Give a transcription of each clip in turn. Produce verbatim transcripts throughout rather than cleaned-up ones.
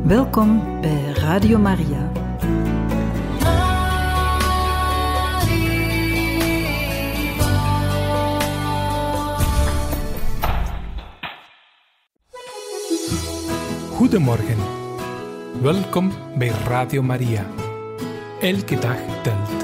Welkom bij Radio Maria. Goedemorgen. Welkom bij Radio Maria. Elke dag telt.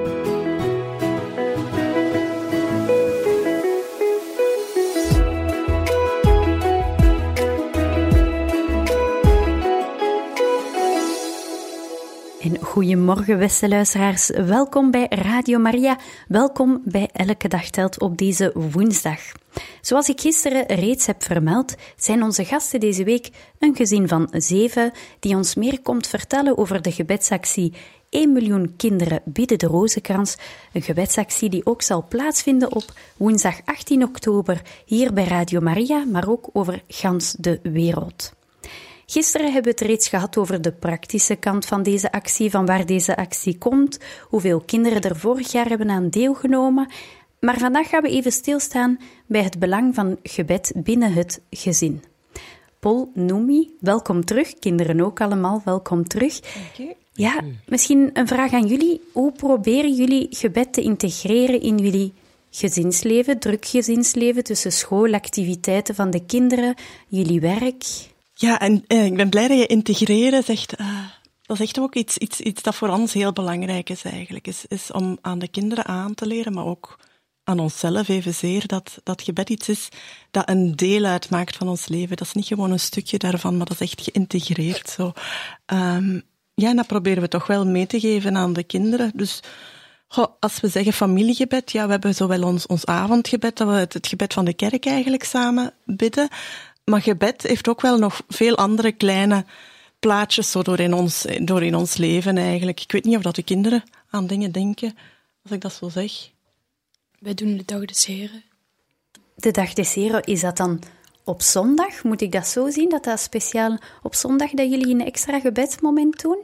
En goedemorgen, beste luisteraars. Welkom bij Radio Maria. Welkom bij Elke Dag Telt op deze woensdag. Zoals ik gisteren reeds heb vermeld, zijn onze gasten deze week een gezin van zeven die ons meer komt vertellen over de gebedsactie één miljoen kinderen bidden de rozenkrans. Een gebedsactie die ook zal plaatsvinden op woensdag achttien oktober hier bij Radio Maria, maar ook over gans de wereld. Gisteren hebben we het reeds gehad over de praktische kant van deze actie, van waar deze actie komt, hoeveel kinderen er vorig jaar hebben aan deelgenomen. Maar vandaag gaan we even stilstaan bij het belang van gebed binnen het gezin. Paul, Noemi, welkom terug. Kinderen ook allemaal, welkom terug. Dank u. Ja, misschien een vraag aan jullie. Hoe proberen jullie gebed te integreren in jullie gezinsleven, druk gezinsleven, tussen schoolactiviteiten van de kinderen, jullie werk? Ja, en eh, ik ben blij dat je integreren zegt. Uh, dat is echt ook iets, iets, iets dat voor ons heel belangrijk is eigenlijk. Is, is om aan de kinderen aan te leren, maar ook aan onszelf evenzeer, dat, dat gebed iets is dat een deel uitmaakt van ons leven. Dat is niet gewoon een stukje daarvan, maar dat is echt geïntegreerd. Zo. Um, ja, en dat proberen we toch wel mee te geven aan de kinderen. Dus goh, als we zeggen familiegebed, ja, we hebben zowel ons, ons avondgebed, dat we het, het gebed van de kerk eigenlijk samen bidden. Maar gebed heeft ook wel nog veel andere kleine plaatjes zo door in ons, door in ons leven eigenlijk. Ik weet niet of dat de kinderen aan dingen denken, als ik dat zo zeg. Wij doen de dag des Heren. De dag des Heren, is dat dan op zondag? Moet ik dat zo zien, dat dat speciaal op zondag dat jullie een extra gebedsmoment doen?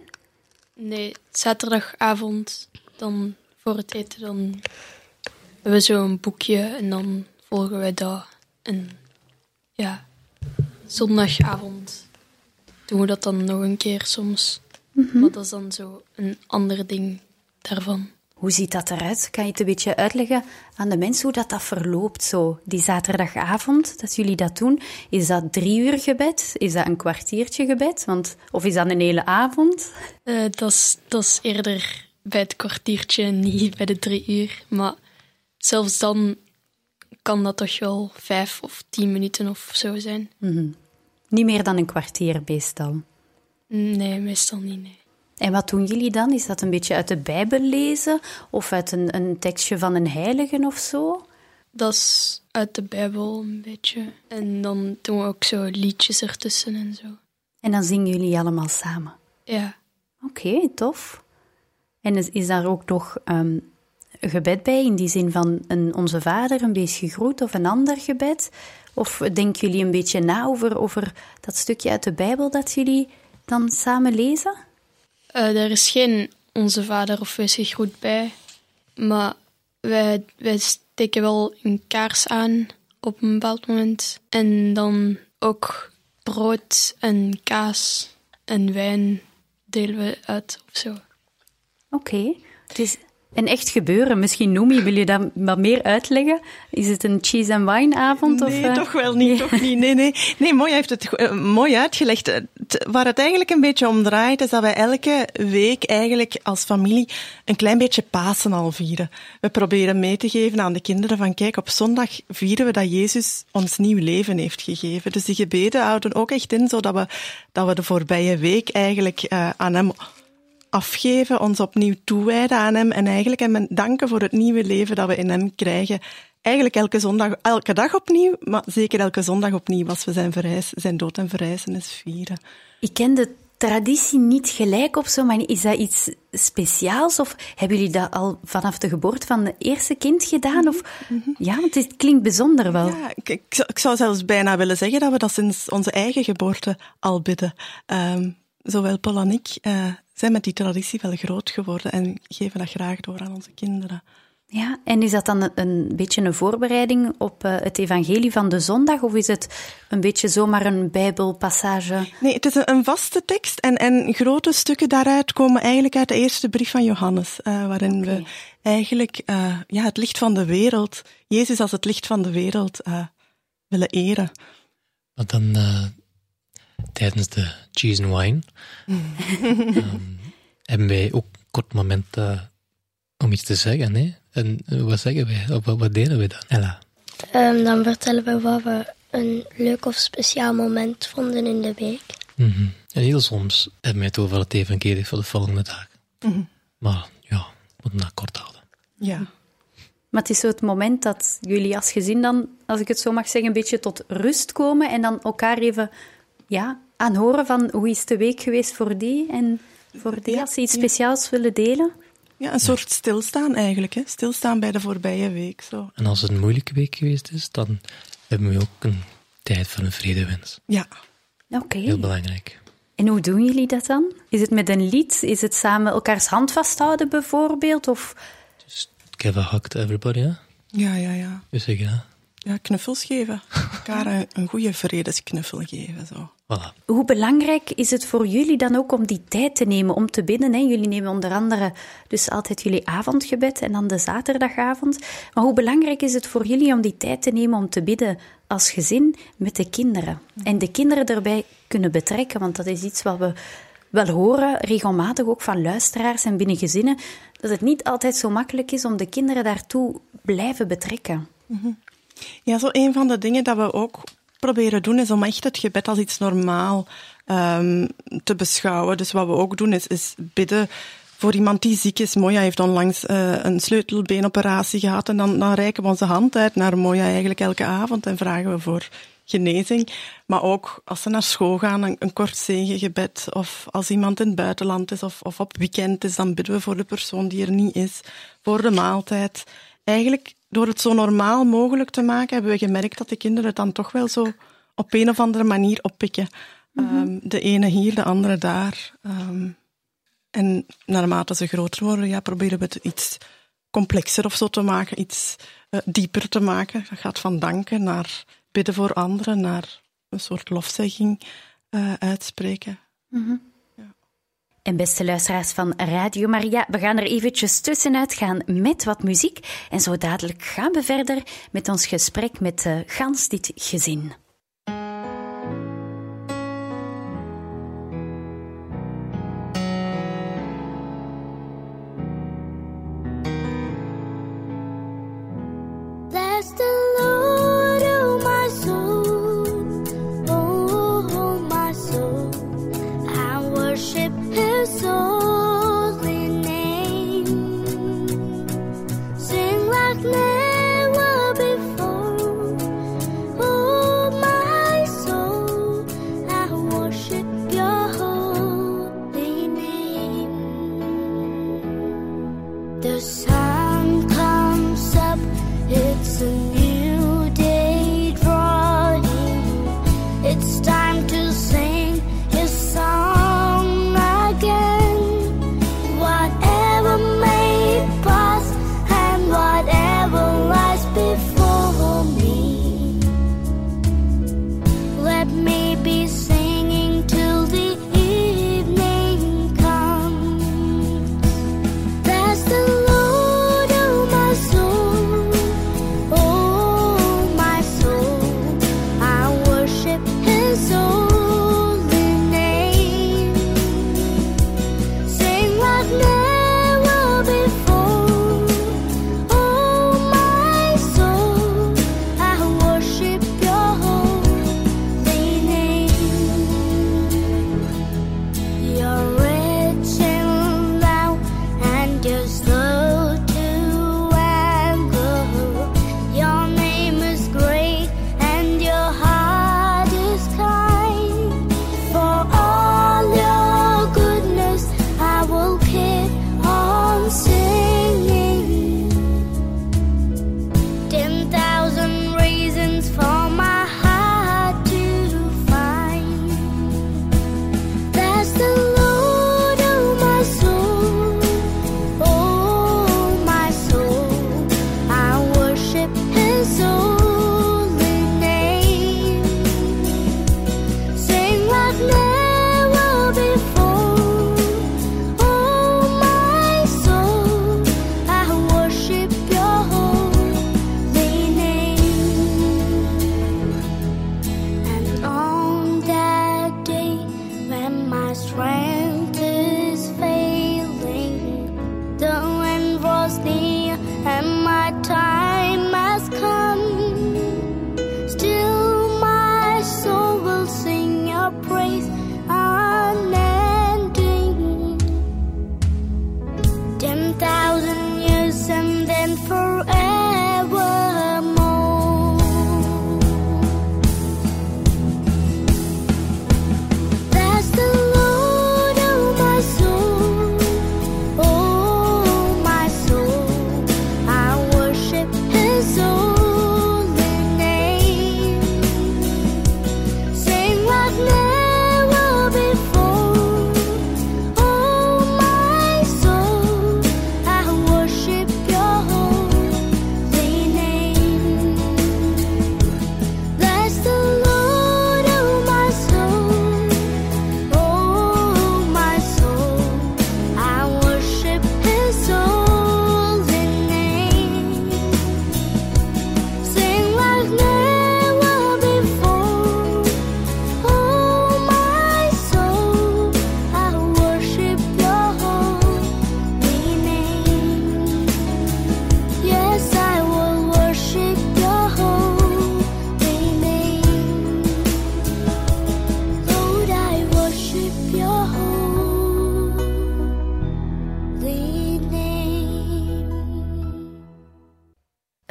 Nee, zaterdagavond, dan voor het eten, dan hebben we zo'n boekje en dan volgen wij dat. En ja, zondagavond doen we dat dan nog een keer soms. Mm-hmm. Maar dat is dan zo een ander ding daarvan. Hoe ziet dat eruit? Kan je het een beetje uitleggen aan de mensen hoe dat, dat verloopt, zo, die zaterdagavond, dat jullie dat doen? Is dat drie uur gebed? Is dat een kwartiertje gebed? Want, of is dat een hele avond? Uh, dat is, dat is eerder bij het kwartiertje, niet bij de drie uur. Maar zelfs dan kan dat toch wel vijf of tien minuten of zo zijn. Mm-hmm. Niet meer dan een kwartier meestal? Nee, meestal niet, nee. En wat doen jullie dan? Is dat een beetje uit de Bijbel lezen? Of uit een, een tekstje van een heilige of zo? Dat is uit de Bijbel een beetje. En dan doen we ook zo liedjes ertussen en zo. En dan zingen jullie allemaal samen? Ja. Oké, okay, tof. En is, is daar ook nog um, een gebed bij, in die zin van een Onze Vader, een beetje groet of een ander gebed? Of denken jullie een beetje na over, over dat stukje uit de Bijbel dat jullie dan samen lezen? Uh, er is geen Onze Vader of Wees gegroet bij, maar wij, wij steken wel een kaars aan op een bepaald moment. En dan ook brood en kaas en wijn delen we uit of zo. Oké, okay. Het is een echt gebeuren. Misschien, Noemi, wil je dat wat meer uitleggen? Is het een cheese and wine avond? Nee, of, uh... toch wel niet, toch niet. Nee, nee. Nee, mooi, hij heeft het uh, mooi uitgelegd. T- waar het eigenlijk een beetje om draait, is dat wij elke week eigenlijk als familie een klein beetje Pasen al vieren. We proberen mee te geven aan de kinderen van, kijk, op zondag vieren we dat Jezus ons nieuw leven heeft gegeven. Dus die gebeden houden ook echt in, zodat we, dat we de voorbije week eigenlijk uh, aan hem afgeven, ons opnieuw toewijden aan hem en eigenlijk hem danken voor het nieuwe leven dat we in hem krijgen. Eigenlijk elke zondag, elke dag opnieuw, maar zeker elke zondag opnieuw als we zijn, verrijs, zijn dood en verrijzenis vieren. Ik ken de traditie niet gelijk of zo, maar is dat iets speciaals? Of hebben jullie dat al vanaf de geboorte van het eerste kind gedaan? Of, mm-hmm. Ja, want het klinkt bijzonder wel. Ja, ik, ik, ik zou zelfs bijna willen zeggen dat we dat sinds onze eigen geboorte al bidden. Um, zowel Paul en ik uh, zijn met die traditie wel groot geworden en geven dat graag door aan onze kinderen. Ja, en is dat dan een, een beetje een voorbereiding op uh, het evangelie van de zondag? Of is het een beetje zomaar een bijbelpassage? Nee, het is een, een vaste tekst. En, en grote stukken daaruit komen eigenlijk uit de eerste brief van Johannes. Uh, waarin okay. we eigenlijk uh, ja, het licht van de wereld, Jezus als het licht van de wereld, uh, willen eren. Want dan uh, tijdens de cheese and wine um, hebben wij ook een kort moment uh, om iets te zeggen, hè? En wat zeggen wij? Of wat, wat delen we dan? Ella? Um, dan vertellen we wat we een leuk of speciaal moment vonden in de week. Mm-hmm. En heel soms hebben wij het over het evangelie voor de volgende dag. Mm-hmm. Maar ja, we moeten dat kort houden. Ja. Maar het is zo het moment dat jullie als gezin dan, als ik het zo mag zeggen, een beetje tot rust komen en dan elkaar even ja, aanhoren van hoe is de week geweest voor die en voor die, ja, als ze iets speciaals ja. willen delen. Ja, een soort stilstaan eigenlijk. Hè? Stilstaan bij de voorbije week. Zo. En als het een moeilijke week geweest is, dan hebben we ook een tijd van een vredewens. Ja. Oké. Okay. Heel belangrijk. En hoe doen jullie dat dan? Is het met een lied? Is het samen elkaars hand vasthouden bijvoorbeeld? Of... Just give a hug to everybody, hè? Ja, ja, ja. Dus zeg ja. Ja, knuffels geven. Elkaar een, een goede vredesknuffel geven. Zo. Voilà. Hoe belangrijk is het voor jullie dan ook om die tijd te nemen om te bidden? Hè? Jullie nemen onder andere dus altijd jullie avondgebed en dan de zaterdagavond. Maar hoe belangrijk is het voor jullie om die tijd te nemen om te bidden als gezin met de kinderen? En de kinderen erbij kunnen betrekken, want dat is iets wat we wel horen, regelmatig ook van luisteraars en binnen gezinnen, dat het niet altijd zo makkelijk is om de kinderen daartoe blijven betrekken. Mm-hmm. Ja, zo een van de dingen dat we ook proberen doen, is om echt het gebed als iets normaal um, te beschouwen. Dus wat we ook doen, is, is bidden voor iemand die ziek is. Moja heeft onlangs uh, een sleutelbeenoperatie gehad en dan, dan reiken we onze hand uit naar Moja eigenlijk elke avond en vragen we voor genezing. Maar ook als ze naar school gaan, een, een kort zegengebed. Of als iemand in het buitenland is of, of op weekend is, dan bidden we voor de persoon die er niet is, voor de maaltijd. Eigenlijk, door het zo normaal mogelijk te maken, hebben we gemerkt dat de kinderen het dan toch wel zo op een of andere manier oppikken. Mm-hmm. Um, de ene hier, de andere daar. Um, en naarmate ze groter worden, ja, proberen we het iets complexer of zo te maken, iets uh, dieper te maken. Dat gaat van danken naar bidden voor anderen, naar een soort lofzegging uh, uitspreken. Mm-hmm. En beste luisteraars van Radio Maria, we gaan er eventjes tussenuit gaan met wat muziek. En zo dadelijk gaan we verder met ons gesprek met uh, gans dit gezin. Bless the Lord, oh my soul, oh, oh my soul, I worship His holy name. Sing like never before. Oh, my soul, I worship your holy name. The sun comes up, it's a new day drawing. It's time to sing His song again. Whatever may pass and whatever lies before me, let me be singing till the evening comes. Bless the Lord, oh my soul, oh my soul, I worship His holy name. Sing like never before. Oh my soul, I worship your holy name.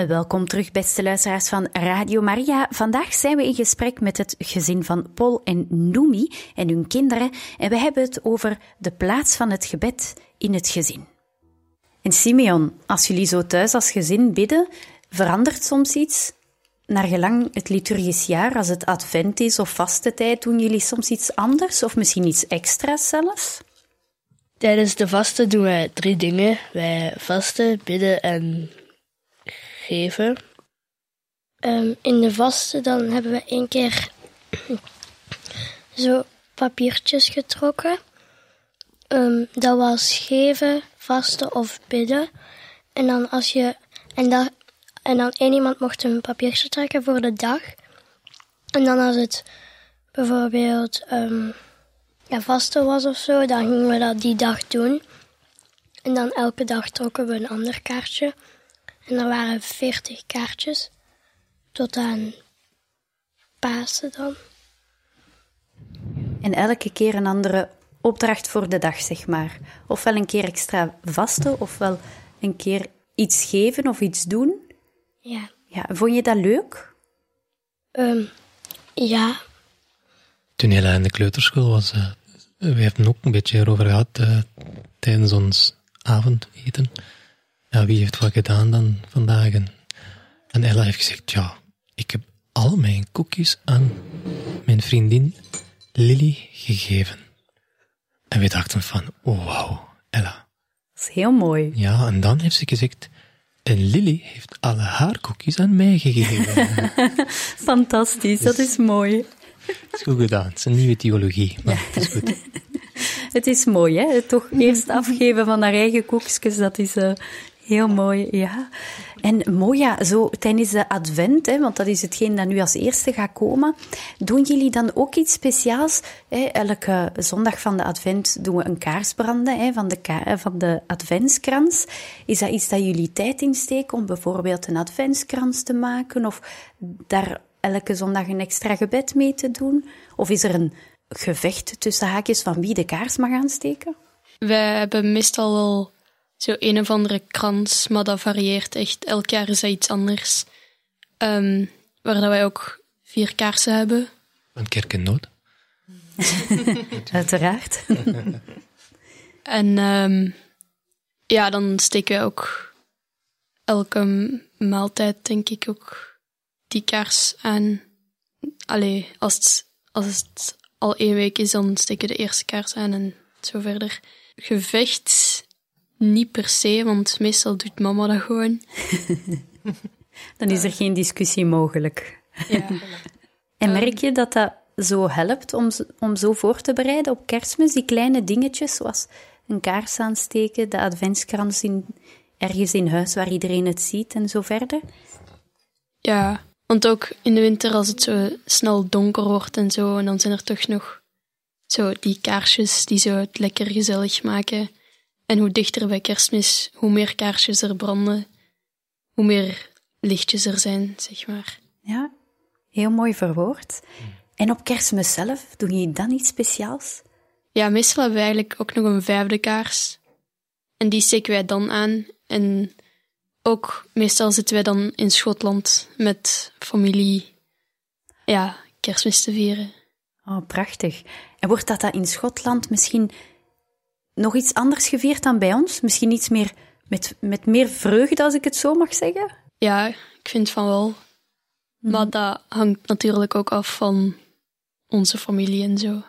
Welkom terug, beste luisteraars van Radio Maria. Vandaag zijn we in gesprek met het gezin van Paul en Noemi en hun kinderen. En we hebben het over de plaats van het gebed in het gezin. En Simeon, als jullie zo thuis als gezin bidden, verandert soms iets? Naar gelang het liturgisch jaar, als het advent is of vastentijd, doen jullie soms iets anders of misschien iets extra's zelfs? Tijdens de vasten doen wij drie dingen. Wij vasten, bidden en geven. Um, in de vasten dan hebben we één keer zo papiertjes getrokken. Um, dat was geven, vasten of bidden. En dan als je en, dat, en dan één iemand mocht een papiertje trekken voor de dag. En dan als het bijvoorbeeld um, ja, vasten was of zo, dan gingen we dat die dag doen. En dan elke dag trokken we een ander kaartje. En er waren veertig kaartjes. Tot aan Pasen dan. En elke keer een andere opdracht voor de dag, zeg maar. Ofwel een keer extra vasten, ofwel een keer iets geven of iets doen. Ja. Ja, vond je dat leuk? Um, ja. Toen Ella in de kleuterschool was, uh, we hebben ook een beetje erover gehad uh, tijdens ons avondeten. Ja, wie heeft wat gedaan dan vandaag? En, en Ella heeft gezegd, ja, ik heb al mijn koekjes aan mijn vriendin Lily gegeven. En we dachten van, oh wauw, Ella. Dat is heel mooi. Ja, en dan heeft ze gezegd, en Lily heeft alle haar koekjes aan mij gegeven. Fantastisch, dat is mooi. Het is goed gedaan, het is een nieuwe theologie, maar ja. Het is goed. Het is mooi, hè? Het toch eerst afgeven van haar eigen koekjes, dat is uh, heel mooi, ja. En Moja, zo tijdens de advent, hè, want dat is hetgeen dat nu als eerste gaat komen, doen jullie dan ook iets speciaals? Hè? Elke zondag van de advent doen we een kaars branden hè, van, de ka- van de adventskrans. Is dat iets dat jullie tijd insteken om bijvoorbeeld een adventskrans te maken of daar elke zondag een extra gebed mee te doen? Of is er een gevecht tussen haakjes van wie de kaars mag aansteken? Wij hebben meestal wel zo een of andere krans, maar dat varieert echt. Elk jaar is dat iets anders. Um, waar dat wij ook vier kaarsen hebben. Een kerkennoot. Uiteraard. En um, ja, dan steken we ook elke maaltijd, denk ik, ook die kaars aan. Allee, als het, als het al één week is, dan steken we de eerste kaars aan en zo verder. Gevecht niet per se, want meestal doet mama dat gewoon. Dan is er geen discussie mogelijk. Ja. En merk je dat dat zo helpt om, om zo voor te bereiden op Kerstmis? Die kleine dingetjes, zoals een kaars aansteken, de adventskrans in, ergens in huis waar iedereen het ziet en zo verder? Ja, want ook in de winter als het zo snel donker wordt en zo, en dan zijn er toch nog zo die kaarsjes die zo het lekker gezellig maken. En hoe dichter bij Kerstmis, hoe meer kaarsjes er branden, hoe meer lichtjes er zijn, zeg maar. Ja, heel mooi verwoord. En op Kerstmis zelf, doe je dan iets speciaals? Ja, meestal hebben we eigenlijk ook nog een vijfde kaars. En die steken wij dan aan. En ook meestal zitten wij dan in Schotland met familie, ja, Kerstmis te vieren. Oh, prachtig. En wordt dat, dat in Schotland misschien nog iets anders gevierd dan bij ons? Misschien iets meer met, met meer vreugde, als ik het zo mag zeggen? Ja, ik vind van wel. Mm. Maar dat hangt natuurlijk ook af van onze familie en zo.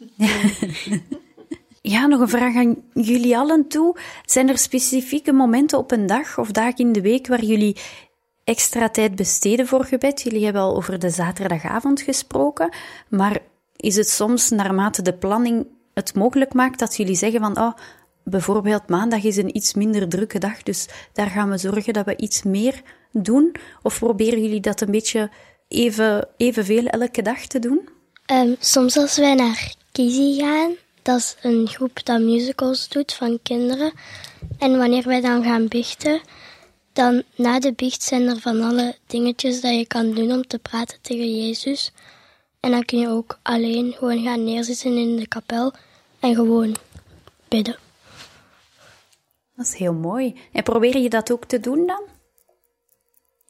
Ja, nog een vraag aan jullie allen toe. Zijn er specifieke momenten op een dag of dagen in de week waar jullie extra tijd besteden voor gebed? Jullie hebben al over de zaterdagavond gesproken, maar is het soms naarmate de planning het mogelijk maakt dat jullie zeggen van oh, bijvoorbeeld maandag is een iets minder drukke dag, dus daar gaan we zorgen dat we iets meer doen? Of proberen jullie dat een beetje even, evenveel elke dag te doen? Um, soms als wij naar Kizzy gaan, dat is een groep dat musicals doet van kinderen. En wanneer wij dan gaan biechten, dan na de biecht zijn er van alle dingetjes dat je kan doen om te praten tegen Jezus. En dan kun je ook alleen gewoon gaan neerzitten in de kapel en gewoon bidden. Dat is heel mooi. En probeer je dat ook te doen dan?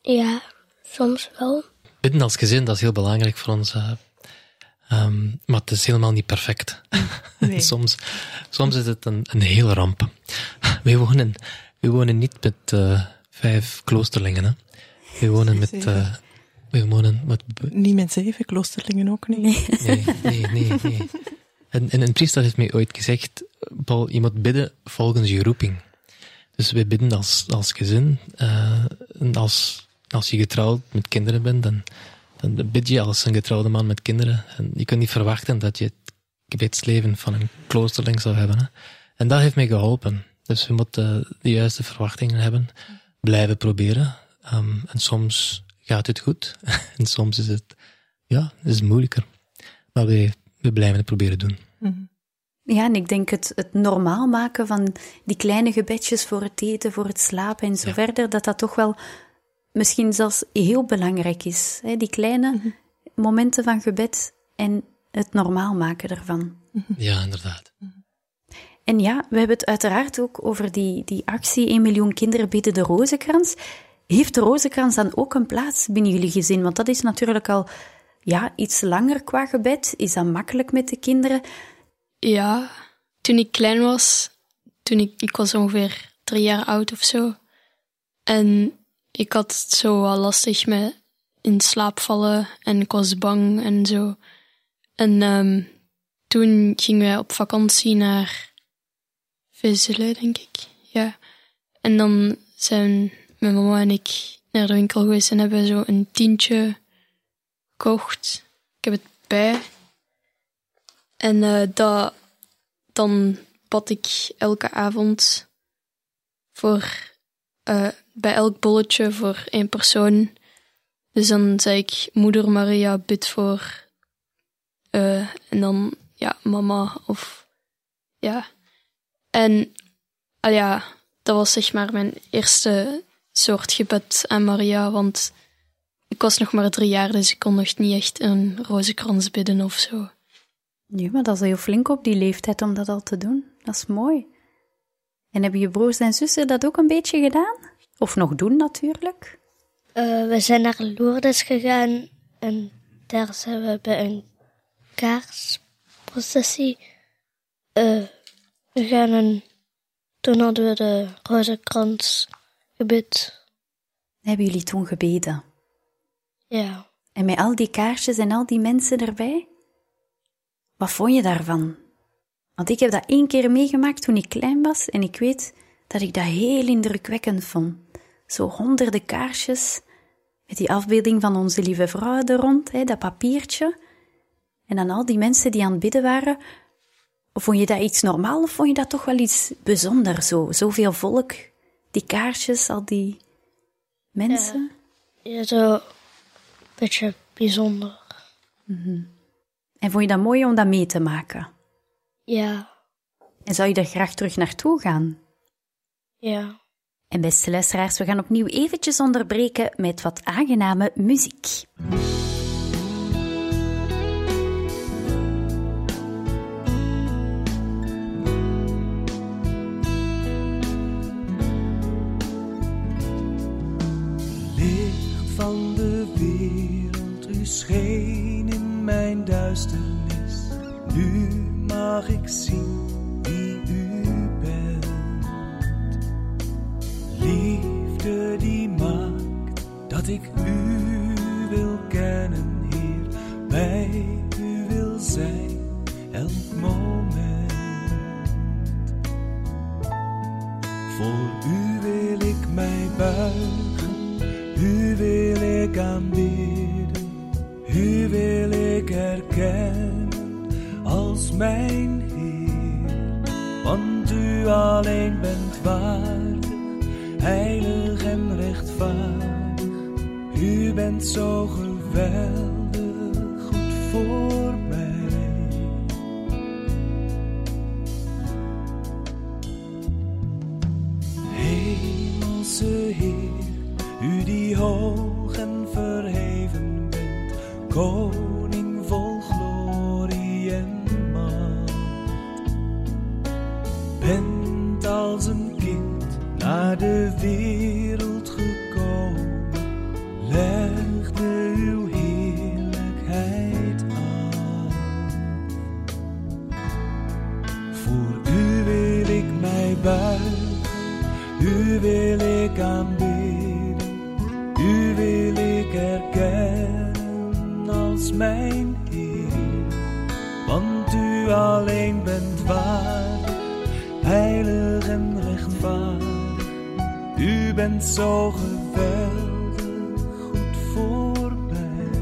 Ja, soms wel. Bidden als gezin, dat is heel belangrijk voor ons. Uh, um, maar het is helemaal niet perfect. Nee. soms, soms is het een, een hele ramp. We wonen, we wonen niet met uh, vijf kloosterlingen. Hè. We wonen met... Uh, we wonen met... Niet met zeven kloosterlingen ook niet. Nee. Nee, nee, nee. nee. En, en een priester heeft mij ooit gezegd, Paul, je moet bidden volgens je roeping. Dus wij bidden als, als gezin. Uh, en als, als je getrouwd met kinderen bent, dan, dan bid je als een getrouwde man met kinderen. En je kunt niet verwachten dat je het gebedsleven van een kloosterling zou hebben. Hè. En dat heeft mij geholpen. Dus we moeten de juiste verwachtingen hebben. Blijven proberen. Um, en soms gaat het goed. En soms is het, ja, is het moeilijker. Maar we, we blijven het proberen doen. Mm-hmm. Ja, en ik denk het, het normaal maken van die kleine gebedjes voor het eten, voor het slapen en zo Ja. verder, dat dat toch wel misschien zelfs heel belangrijk is. Hè? Die kleine Mm-hmm. momenten van gebed en het normaal maken ervan. Ja, inderdaad. En ja, we hebben het uiteraard ook over die, die actie één miljoen kinderen bidden de rozenkrans. Heeft de rozenkrans dan ook een plaats binnen jullie gezin? Want dat is natuurlijk al ja, iets langer qua gebed. Is dat makkelijk met de kinderen? Ja, toen ik klein was, toen ik, ik was ongeveer drie jaar oud of zo. En ik had het zo wel lastig met in slaap vallen en ik was bang en zo. En um, toen gingen wij op vakantie naar Vezelen, denk ik. Ja. En dan zijn mijn mama en ik naar de winkel geweest en hebben zo een tientje gekocht. Ik heb het bij. En uh, dat, dan bad ik elke avond voor, uh, bij elk bolletje voor één persoon. Dus dan zei ik, Moeder Maria, bid voor, uh, en dan, ja, mama, of, ja. En, uh, ja, dat was zeg maar mijn eerste soort gebed aan Maria, want ik was nog maar drie jaar, dus ik kon nog niet echt een rozenkrans bidden of zo. Ja, maar dat is heel flink op die leeftijd om dat al te doen. Dat is mooi. En hebben je broers en zussen dat ook een beetje gedaan? Of nog doen, natuurlijk? Uh, we zijn naar Lourdes gegaan en daar zijn we bij een kaarsprocessie uh, gegaan en toen hadden we de rozenkrans gebid. Hebben jullie toen gebeden? Ja. En met al die kaarsjes en al die mensen erbij? Wat vond je daarvan? Want ik heb dat één keer meegemaakt toen ik klein was en ik weet dat ik dat heel indrukwekkend vond. Zo honderden kaarsjes met die afbeelding van onze lieve vrouw er rond, hè, dat papiertje. En dan al die mensen die aan het bidden waren. Vond je dat iets normaal of vond je dat toch wel iets bijzonders? Zo, zoveel volk, die kaarsjes, al die mensen. Ja, ja zo een beetje bijzonder. Mm-hmm. En vond je dat mooi om dat mee te maken? Ja. En zou je er graag terug naartoe gaan? Ja. En beste luisteraars, we gaan opnieuw eventjes onderbreken met wat aangename muziek. Licht van de wereld, u scheen in mijn duisternis. Nu mag ik zien wie u bent. Liefde die maakt dat ik u wil kennen, Heer. Bij u wil zijn elk moment. Voor u wil ik mij buigen, u wil ik aanbidden, u wil ik erkennen als mijn Heer. Want u alleen bent waardig, heilig en rechtvaardig. U bent zo geweldig goed voor mij. Hemelse Heer, u die hoog en verheven bent, koning vol glorie en macht. Bent als een kind naar de wereld gekomen, U wil ik aanbidden, u wil ik erkennen als mijn Heer. Want u alleen bent waardig, heilig en rechtvaardig. U bent zo geweldig, goed voor mij.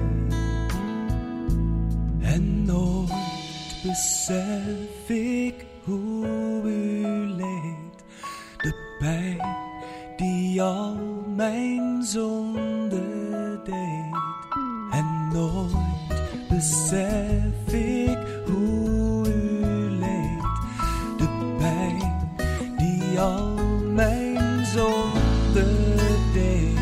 En nooit besef ik hoe u leed, de pijn die al mijn zonde deed. En nooit besef ik hoe u leed, de pijn die al mijn zonde deed.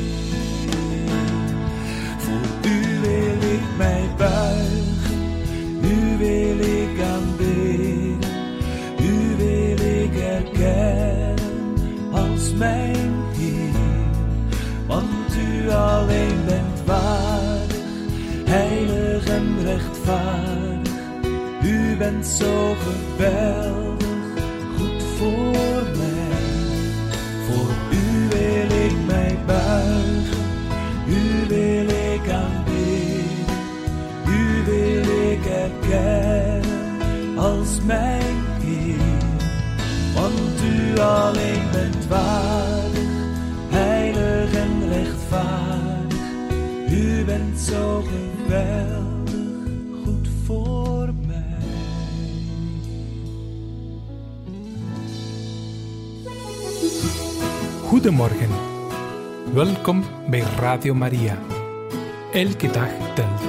Voor u wil ik mij buigen, u wil ik aanbidden, u wil ik erkennen als mijn Heer. Want u alleen bent waardig, heilig en rechtvaardig. U bent zo geweldig, goed voor mij. Voor u wil ik mij buigen, u wil ik aanbidden, u wil ik erkennen als mijn Heer. Want u alleen bent waardig, heilig en rechtvaardig. U bent zo geweldig, goed voor mij. Goedemorgen. Welkom bij Radio Maria. Elke dag telt.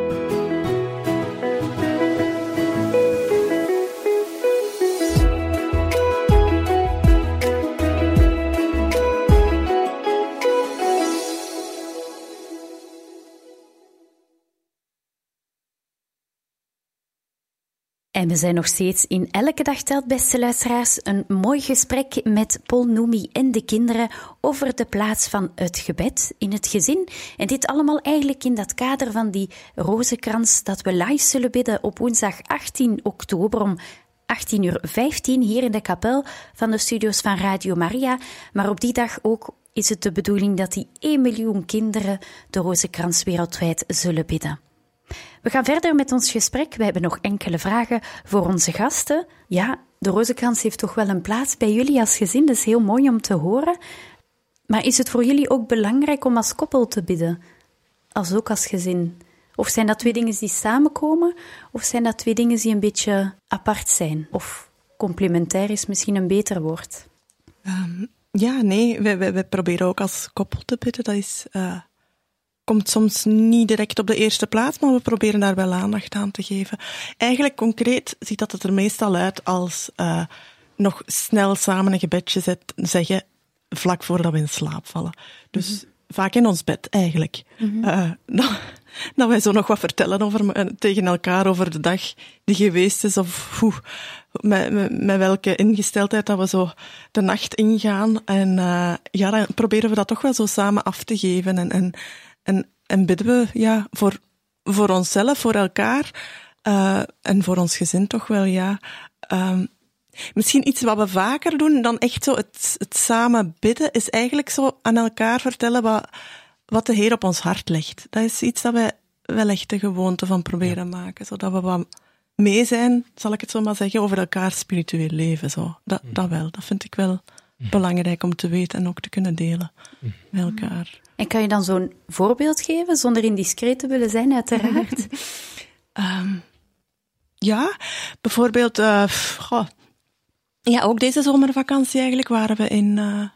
En we zijn nog steeds in Elke Dag Telt, beste luisteraars, een mooi gesprek met Paul Noemi en de kinderen over de plaats van het gebed in het gezin. En dit allemaal eigenlijk in dat kader van die rozenkrans dat we live zullen bidden op woensdag achttien oktober om achttien uur vijftien hier in de kapel van de studio's van Radio Maria. Maar op die dag ook is het de bedoeling dat die één miljoen kinderen de rozenkrans wereldwijd zullen bidden. We gaan verder met ons gesprek. We hebben nog enkele vragen voor onze gasten. Ja, de rozenkrans heeft toch wel een plaats bij jullie als gezin. Dat is heel mooi om te horen. Maar is het voor jullie ook belangrijk om als koppel te bidden? Als ook als gezin? Of zijn dat twee dingen die samenkomen? Of zijn dat twee dingen die een beetje apart zijn? Of complementair is misschien een beter woord. Um, ja, nee. We, we, we proberen ook als koppel te bidden. Dat is... Uh... komt soms niet direct op de eerste plaats, maar we proberen daar wel aandacht aan te geven. Eigenlijk concreet ziet dat het er meestal uit als uh, nog snel samen een gebedje zet, zeggen vlak voordat we in slaap vallen. Dus mm-hmm. vaak in ons bed eigenlijk. Mm-hmm. Uh, dat, dat wij zo nog wat vertellen over, uh, tegen elkaar over de dag die geweest is, of hoe, met, met, met welke ingesteldheid dat we zo de nacht ingaan. En uh, ja, dan proberen we dat toch wel zo samen af te geven. En, en En, en bidden we ja, voor, voor onszelf, voor elkaar uh, en voor ons gezin toch wel, ja. Um, misschien iets wat we vaker doen dan echt zo het, het samen bidden, is eigenlijk zo aan elkaar vertellen wat, wat de Heer op ons hart legt. Dat is iets dat wij wel echt de gewoonte van proberen ja. maken, zodat we wat mee zijn, zal ik het zo maar zeggen, over elkaar spiritueel leven. Zo. Dat, mm. dat wel, dat vind ik wel mm. belangrijk om te weten en ook te kunnen delen mm. met elkaar. En kan je dan zo'n voorbeeld geven, zonder indiscreet te willen zijn, uiteraard? um, ja, bijvoorbeeld... Uh, goh, ja, ook deze zomervakantie eigenlijk waren we in uh,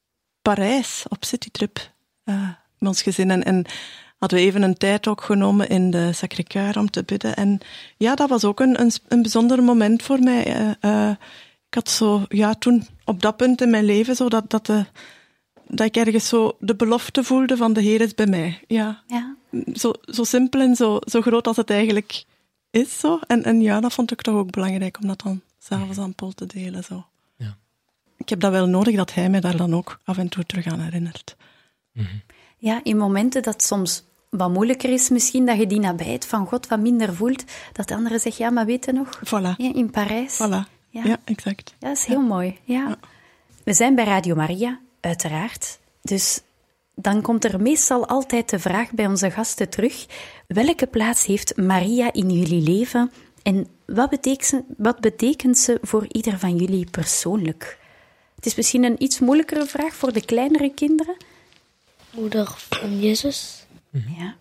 Parijs op citytrip uh, met ons gezin. En, en hadden we even een tijd ook genomen in de Sacré-Cœur om te bidden. En ja, dat was ook een, een, een bijzonder moment voor mij. Uh, uh, ik had zo, ja, toen op dat punt in mijn leven, zo dat... dat de, dat ik ergens zo de belofte voelde van de Heer is bij mij. Ja. ja. Zo, zo simpel en zo, zo groot als het eigenlijk is. Zo. En, en ja, dat vond ik toch ook belangrijk om dat dan s'avonds aan Paul te delen. Zo. Ja. Ik heb dat wel nodig, dat hij mij daar dan ook af en toe terug aan herinnert. Mm-hmm. Ja, in momenten dat soms wat moeilijker is misschien, dat je die nabijheid van God wat minder voelt, dat de anderen zeggen, ja, maar weet je nog? Voilà. Ja, in Parijs. Voilà. Ja, ja exact. Ja, dat is heel ja. mooi. Ja. ja. We zijn bij Radio Maria, uiteraard. Dus dan komt er meestal altijd de vraag bij onze gasten terug: welke plaats heeft Maria in jullie leven en wat betekent ze, wat betekent ze voor ieder van jullie persoonlijk? Het is misschien een iets moeilijkere vraag voor de kleinere kinderen. Moeder van Jezus. Ja.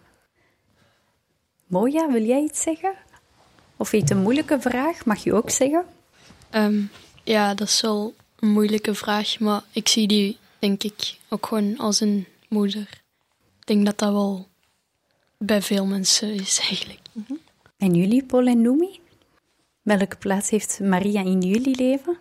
Moja, wil jij iets zeggen? Of vind je het een moeilijke vraag? Mag je ook zeggen? Um, ja, dat is wel een moeilijke vraag, maar ik zie die, denk ik, ook gewoon als een moeder. Ik denk dat dat wel bij veel mensen is, eigenlijk. Mm-hmm. En jullie, Paul en Noemi? Welke plaats heeft Maria in jullie leven?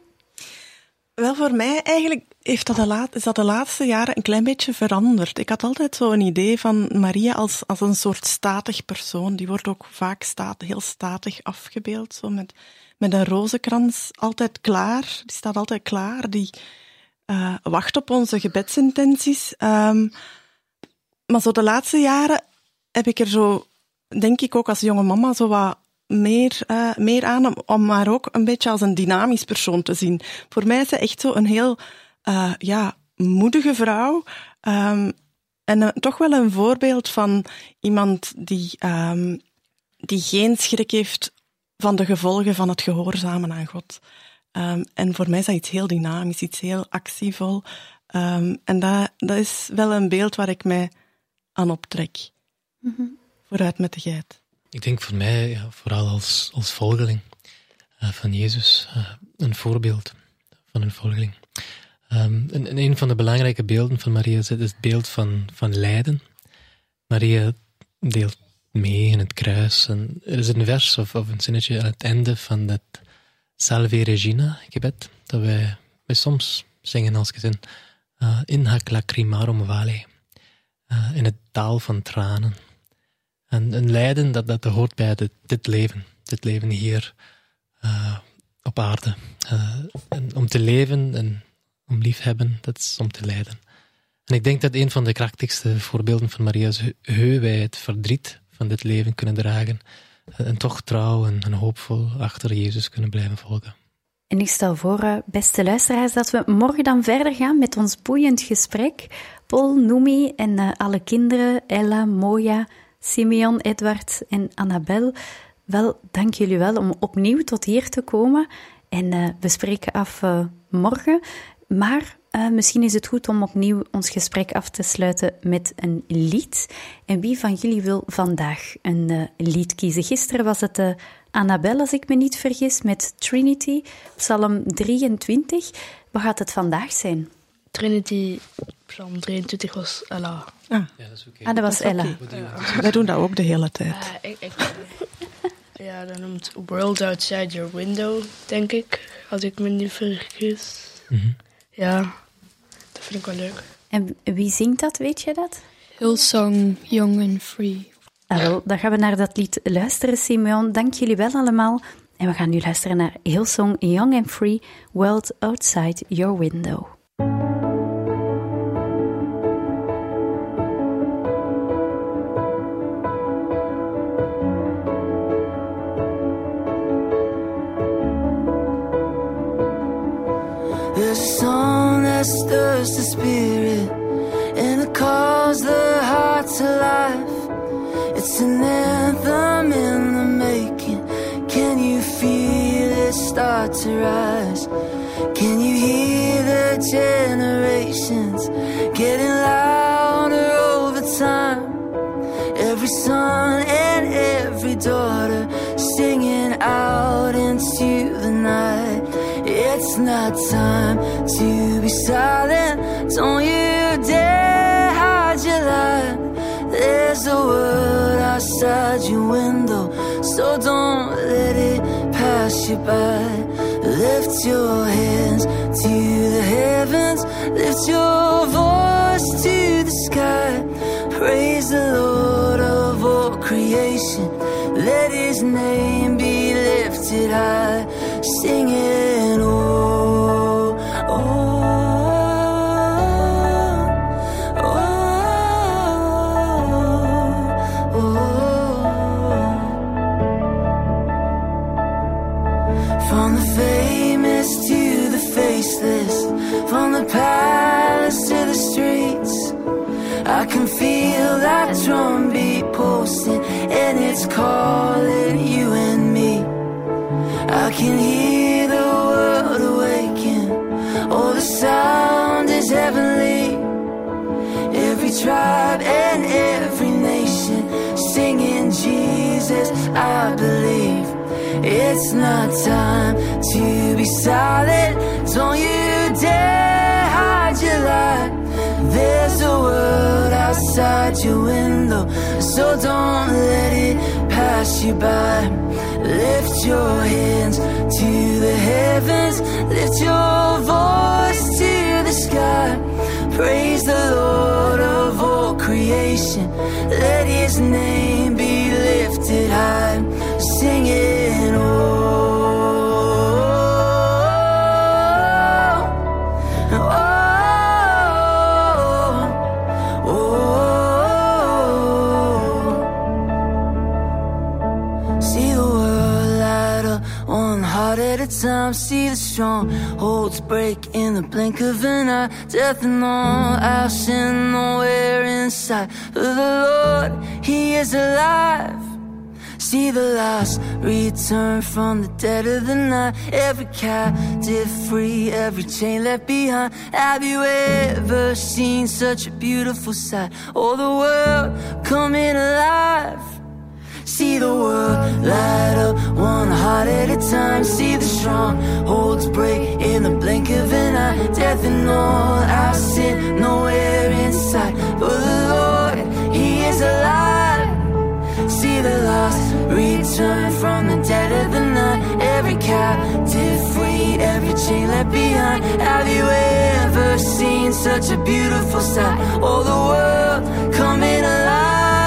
Wel, voor mij eigenlijk heeft dat de laat, is dat de laatste jaren een klein beetje veranderd. Ik had altijd zo een idee van Maria als, als een soort statig persoon. Die wordt ook vaak staat, heel statig afgebeeld, zo met, met een rozenkrans, altijd klaar. Die staat altijd klaar, die uh, wacht op onze gebedsintenties. Um, maar zo de laatste jaren heb ik er zo, denk ik ook als jonge mama, zo wat meer, uh, meer aan om, om haar ook een beetje als een dynamisch persoon te zien. Voor mij is ze echt zo een heel uh, ja, moedige vrouw. Um, en uh, toch wel een voorbeeld van iemand die, um, die geen schrik heeft van de gevolgen van het gehoorzamen aan God. Um, en voor mij is dat iets heel dynamisch, iets heel actievol. Um, en dat, dat is wel een beeld waar ik mij aan optrek. Mm-hmm. Vooruit met de geit. Ik denk voor mij, ja, vooral als, als volgeling uh, van Jezus, uh, een voorbeeld van een volgeling. Um, en, en een van de belangrijke beelden van Maria is het beeld van, van lijden. Maria deelt mee in het kruis. En er is een vers of, of een zinnetje aan het einde van dat Salve Regina gebed, dat wij, wij soms zingen als gezin. Uh, in hac lacrimarum vale. Uh, in het dal van tranen. En een lijden, dat, dat hoort bij dit, dit leven. Dit leven hier uh, op aarde. Uh, en om te leven en om liefhebben, dat is om te lijden. En ik denk dat een van de krachtigste voorbeelden van Maria is hoe wij het verdriet van dit leven kunnen dragen. En toch trouw en, en hoopvol achter Jezus kunnen blijven volgen. En ik stel voor, beste luisteraars, dat we morgen dan verder gaan met ons boeiend gesprek. Paul, Noemi en uh, alle kinderen, Ella, Moja, Simeon, Edward en Annabel. Wel, dank jullie wel om opnieuw tot hier te komen. En uh, we spreken af uh, morgen. Maar uh, misschien is het goed om opnieuw ons gesprek af te sluiten met een lied. En wie van jullie wil vandaag een uh, lied kiezen? Gisteren was het uh, Annabel, als ik me niet vergis, met Trinity, Psalm drieëntwintig. Wat gaat het vandaag zijn? Trinity, Psalm drieëntwintig was Ella. Ah, ja, dat is oké. Ah, dat was dat Ella. Okay. Ja. Wij doen dat ook de hele tijd. Uh, ik, ik, ja, dat noemt World Outside Your Window, denk ik, als ik me niet vergis. Mm-hmm. Ja, dat vind ik wel leuk. En wie zingt dat, weet je dat? Hillsong, Young and Free. Ah, wel, dan gaan we naar dat lied luisteren, Simeon. Dank jullie wel allemaal. En we gaan nu luisteren naar Hillsong, Young and Free, World Outside Your Window. There's a song that stirs the spirit and it calls the heart to life. It's an anthem in the making. Can you feel it start to rise? Can you hear the generations getting louder over time? Every son and every daughter singing out into the night. It's not time to be silent. Don't you dare hide your light. There's a world outside your window, so don't let it pass you by. Lift your hands to the heavens, lift your voice to the sky. Praise the Lord of all creation, let His name be lifted high. Singing, oh, oh, oh, oh, oh. From the famous to the faceless, from the palace to I can feel that drum beat pulsing, and it's calling you and me. I can hear the world awaken. Oh, the sound is heavenly. Every tribe and every nation singing Jesus, I believe. It's not time to be silent. Don't you dare hide your light. There's a world outside your window, so don't let it pass you by. Lift your hands to the heavens, lift your voice to the sky. Praise the Lord of all creation, let his name be lifted high. Sing it, oh, oh, oh, oh. See the world light up, one heart at a time. See the strongholds break in the blink of an eye. Death and all, our sin nowhere in sight. For the Lord, he is alive. See the lost return from the dead of the night. Every captive free, every chain left behind. Have you ever seen such a beautiful sight? Oh, the world coming alive. See the world light up, one heart at a time. See the strongholds break in the blink of an eye. Death and all, our sin nowhere in sight. For the Lord, he is alive. See the lost return from the dead of the night. Every captive freed, every chain left behind. Have you ever seen such a beautiful sight? Oh, the world coming alive.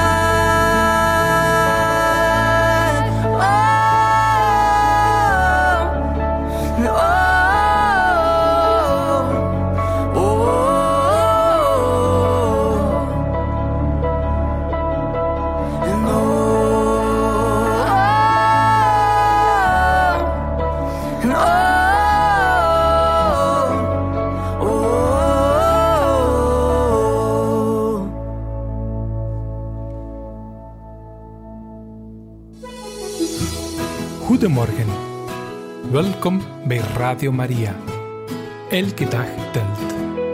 Goedemorgen. Welkom bij Radio Maria. Elke dag telt.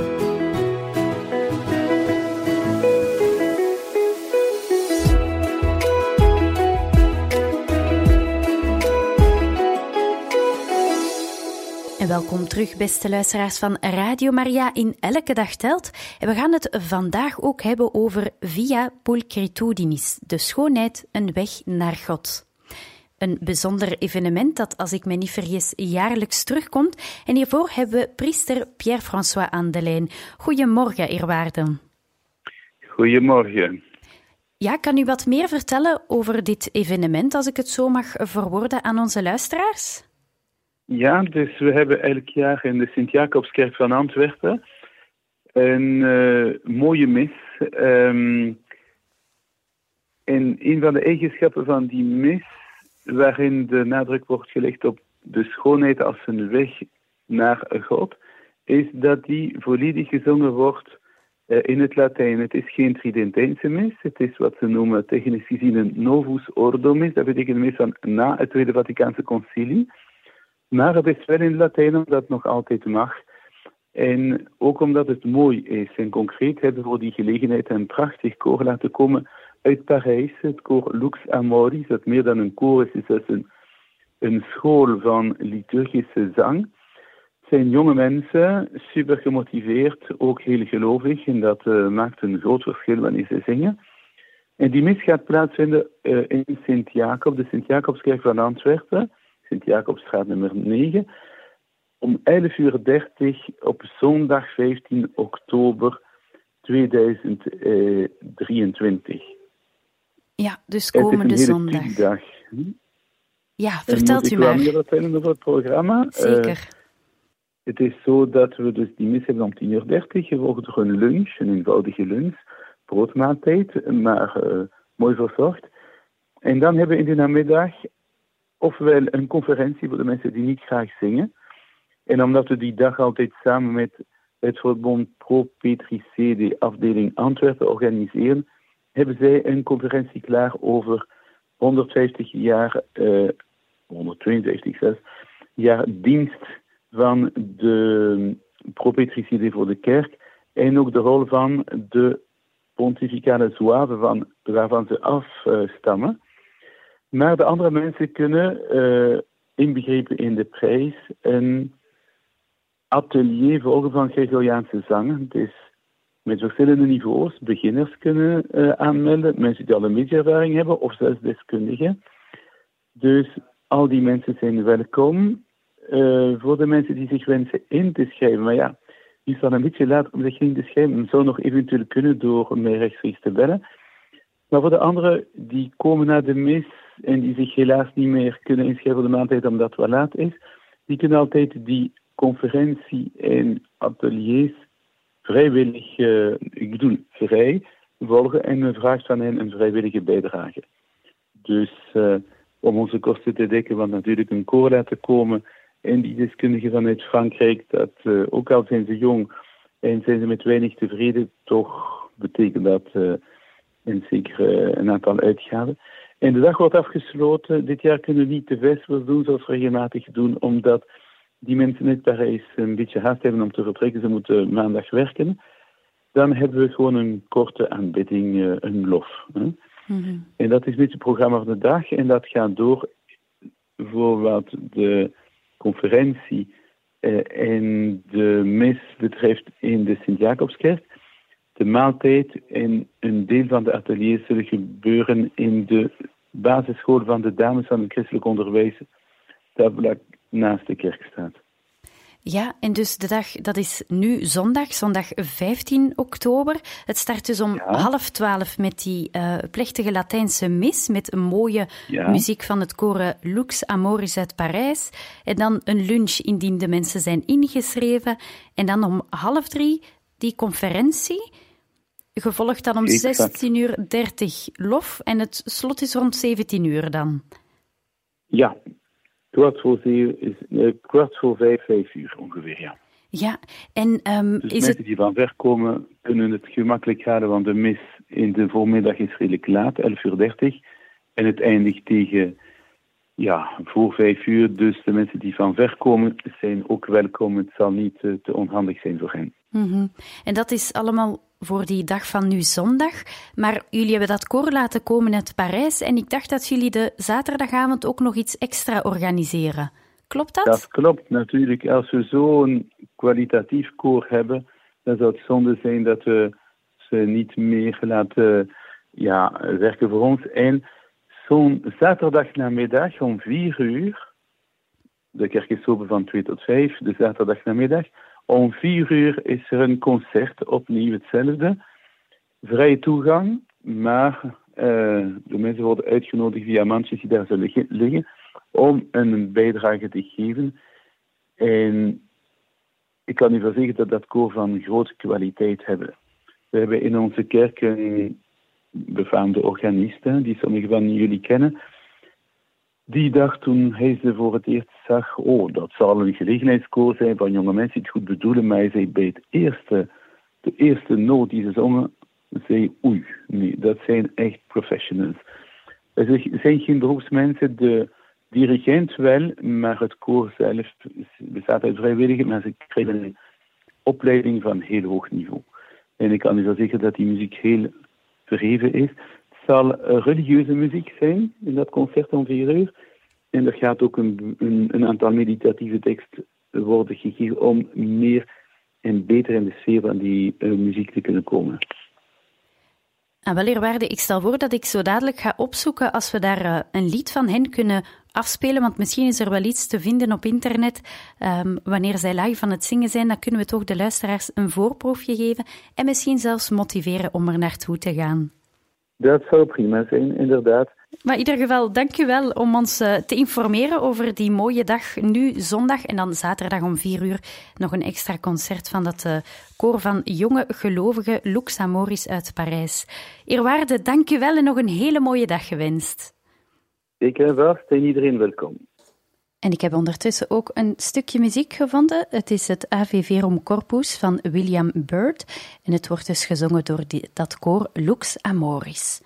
En welkom terug, beste luisteraars van Radio Maria in Elke Dag Telt. En we gaan het vandaag ook hebben over Via Pulchritudinis, de schoonheid, een weg naar God. Een bijzonder evenement dat, als ik me niet vergis, jaarlijks terugkomt. En hiervoor hebben we priester Pierre-François aan de lijn. Goedemorgen, eerwaarden. Goedemorgen. Ja, kan u wat meer vertellen over dit evenement, als ik het zo mag verwoorden aan onze luisteraars? Ja, dus we hebben elk jaar in de Sint-Jacobskerk van Antwerpen een uh, mooie mis. Um, en een van de eigenschappen van die mis, waarin de nadruk wordt gelegd op de schoonheid als een weg naar God, is dat die volledig gezongen wordt uh, in het Latijn. Het is geen Tridentijnse mis, het is wat ze noemen technisch gezien een Novus Ordo mis. Dat betekent een mis van na het Tweede Vaticaanse Concilie. Maar het is wel in Latijn, omdat het nog altijd mag. En ook omdat het mooi is. En concreet hebben we voor die gelegenheid een prachtig koor laten komen uit Parijs. Het koor Lux Amoris, dat meer dan een koor is, is dus een, een school van liturgische zang. Het zijn jonge mensen, super gemotiveerd, ook heel gelovig. En dat uh, maakt een groot verschil wanneer ze zingen. En die mis gaat plaatsvinden uh, in Sint-Jacob, de Sint-Jacobskerk van Antwerpen. Sint-Jacobstraat nummer negen, om elf uur dertig op zondag vijftien oktober tweeduizend drieëntwintig. Ja, dus komende zondag. Het is een hele hm? Ja, vertelt u maar. Ik wil meer vertellen over het programma. Zeker. Uh, het is zo dat we dus die mis hebben om tien uur dertig, gevolgd door een lunch, een eenvoudige lunch, broodmaaltijd, maar uh, mooi verzorgd. En dan hebben we in de namiddag ofwel een conferentie voor de mensen die niet graag zingen. En omdat we die dag altijd samen met het Verbond Pro P drie C, de afdeling Antwerpen, organiseren, hebben zij een conferentie klaar over honderdvijftig jaar, uh, honderdtweeënvijftig zelfs, jaar dienst van de Pro P drie C voor de kerk en ook de rol van de pontificale zouaven van, waarvan ze afstammen. Maar de andere mensen kunnen, uh, inbegrepen in de prijs, een atelier volgen van Gregoriaanse zangen. Dus met verschillende niveaus. Beginners kunnen uh, aanmelden, mensen die al een beetje ervaring hebben, of zelfs deskundigen. Dus al die mensen zijn welkom. Uh, voor de mensen die zich wensen in te schrijven. Maar ja, die is dan een beetje laat om zich in te schrijven. Dat zou nog eventueel kunnen door mij rechtstreeks te bellen. Maar voor de anderen, die komen naar de mis en die zich helaas niet meer kunnen inschrijven voor de maaltijd omdat het wel laat is, die kunnen altijd die conferentie en ateliers vrijwillig, uh, ik bedoel vrij, volgen en men vraagt van hen een vrijwillige bijdrage. Dus uh, om onze kosten te dekken, want natuurlijk een koor laten komen en die deskundigen vanuit Frankrijk, dat uh, ook al zijn ze jong en zijn ze met weinig tevreden, toch betekent dat uh, een zeker uh, een aantal uitgaven. En de dag wordt afgesloten. Dit jaar kunnen we niet de vespers doen zoals we regelmatig doen, omdat die mensen uit Parijs een beetje haast hebben om te vertrekken. Ze moeten maandag werken. Dan hebben we gewoon een korte aanbidding, uh, een lof. Hè? Mm-hmm. En dat is een beetje het programma van de dag. En dat gaat door voor wat de conferentie uh, en de mis betreft in de Sint-Jacobskerk. De maaltijd en een deel van de ateliers zullen gebeuren in de basisschool van de dames van het christelijk onderwijs, dat vlak naast de kerk staat. Ja, en dus de dag, dat is nu zondag, zondag vijftien oktober. Het start dus om ja. half twaalf met die uh, plechtige Latijnse mis, met een mooie ja. muziek van het koren Lux Amoris uit Parijs. En dan een lunch indien de mensen zijn ingeschreven. En dan om half drie die conferentie, gevolgd dan om zestien uur dertig lof. En het slot is rond zeventien uur dan. Ja. Kwart voor, zeven, is, uh, kwart voor vijf, vijf uur ongeveer, ja. Ja, en um, dus is mensen het... die van ver komen, kunnen het gemakkelijk halen, want de mis in de voormiddag is redelijk laat, elf uur dertig. En het eindigt tegen, ja, voor vijf uur. Dus de mensen die van ver komen, zijn ook welkom. Het zal niet uh, te onhandig zijn voor hen. Mm-hmm. En dat is allemaal voor die dag van nu zondag. Maar jullie hebben dat koor laten komen uit Parijs en ik dacht dat jullie de zaterdagavond ook nog iets extra organiseren. Klopt dat? Dat klopt, natuurlijk. Als we zo'n kwalitatief koor hebben, dan zou het zonde zijn dat we ze niet meer laten ja, werken voor ons. En zo'n zaterdagnamiddag om vier uur, de kerk is open van twee tot vijf, de zaterdagnamiddag, om vier uur is er een concert, opnieuw hetzelfde. Vrije toegang, maar uh, de mensen worden uitgenodigd via mandjes die daar zullen liggen, om een bijdrage te geven. En ik kan u verzekeren dat dat koor van grote kwaliteit hebben. We hebben in onze kerk een befaamde organist, die sommigen van jullie kennen. Die dacht toen hij ze voor het eerst zag, oh, dat zal een gelegenheidskoor zijn van jonge mensen die het goed bedoelen, maar hij zei bij het eerste, de eerste noot die ze zongen, zei oei, nee, dat zijn echt professionals. Ze zijn geen beroepsmensen, de dirigent wel, maar het koor zelf bestaat uit vrijwilligers, maar ze krijgen een opleiding van heel hoog niveau. En ik kan u verzekeren dat die muziek heel verheven is. Het zal religieuze muziek zijn in dat concert om vier uur. En er gaat ook een, een, een aantal meditatieve teksten worden gegeven om meer en beter in de sfeer van die uh, muziek te kunnen komen. Ah, wel, eerwaarde, ik stel voor dat ik zo dadelijk ga opzoeken als we daar uh, een lied van hen kunnen afspelen, want misschien is er wel iets te vinden op internet. Um, wanneer zij live aan het zingen zijn, dan kunnen we toch de luisteraars een voorproefje geven en misschien zelfs motiveren om er naartoe te gaan. Dat zou prima zijn, inderdaad. Maar in ieder geval, dank u wel om ons uh, te informeren over die mooie dag nu zondag en dan zaterdag om vier uur nog een extra concert van dat uh, koor van jonge gelovigen Lux Amoris uit Parijs. Eerwaarde, dank u wel en nog een hele mooie dag gewenst. Zeker en vast en iedereen welkom. En ik heb ondertussen ook een stukje muziek gevonden. Het is het Ave Verum Corpus van William Byrd. En het wordt dus gezongen door die, dat koor Lux Amoris.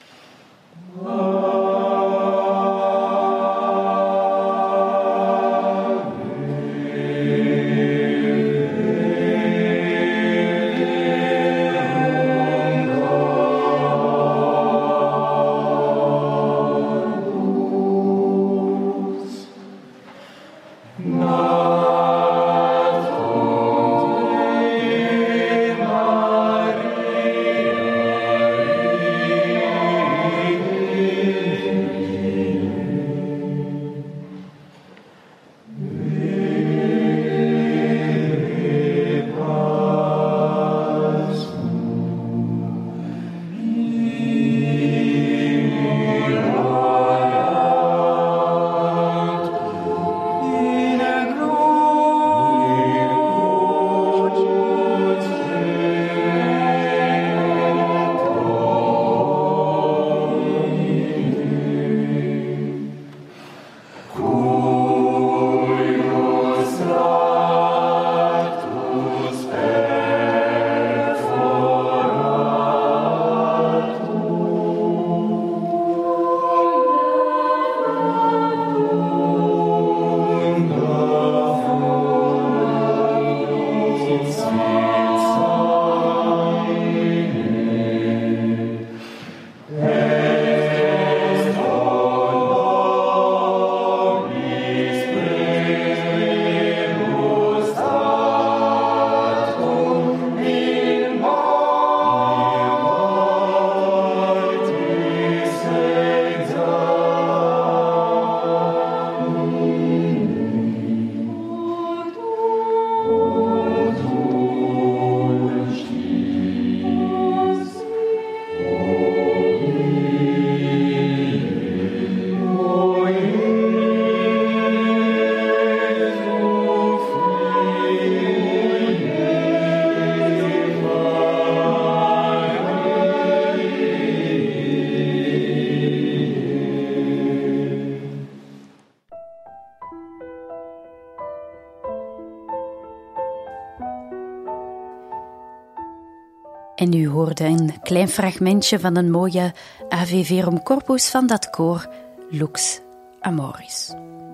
En u hoorde een klein fragmentje van een mooie Ave Verum Corpus van dat koor Lux Amoris.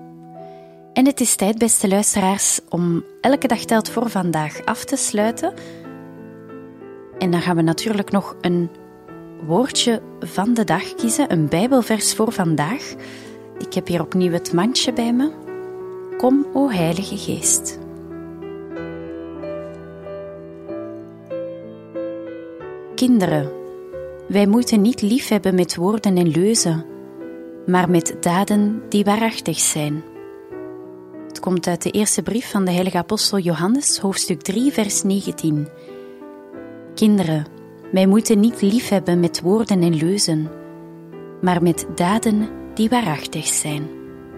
En het is tijd, beste luisteraars, om Elke Dag Telt voor vandaag af te sluiten. En dan gaan we natuurlijk nog een woordje van de dag kiezen, een Bijbelvers voor vandaag. Ik heb hier opnieuw het mandje bij me. Kom, o Heilige Geest. Kinderen, wij moeten niet liefhebben met woorden en leuzen, maar met daden die waarachtig zijn. Het komt uit de eerste brief van de heilige apostel Johannes, hoofdstuk drie, vers negentien. Kinderen, wij moeten niet liefhebben met woorden en leuzen, maar met daden die waarachtig zijn.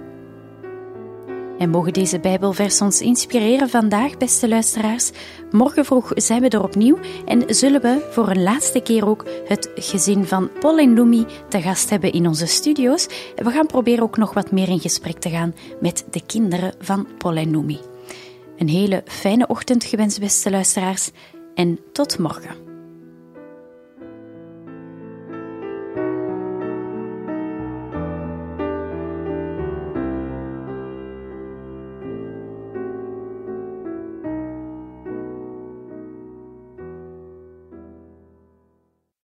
En mogen deze Bijbelvers ons inspireren vandaag, beste luisteraars. Morgen vroeg zijn we er opnieuw en zullen we voor een laatste keer ook het gezin van Paul en Lumi te gast hebben in onze studio's. En we gaan proberen ook nog wat meer in gesprek te gaan met de kinderen van Paul en Lumi. Een hele fijne ochtend gewenst, beste luisteraars, en tot morgen.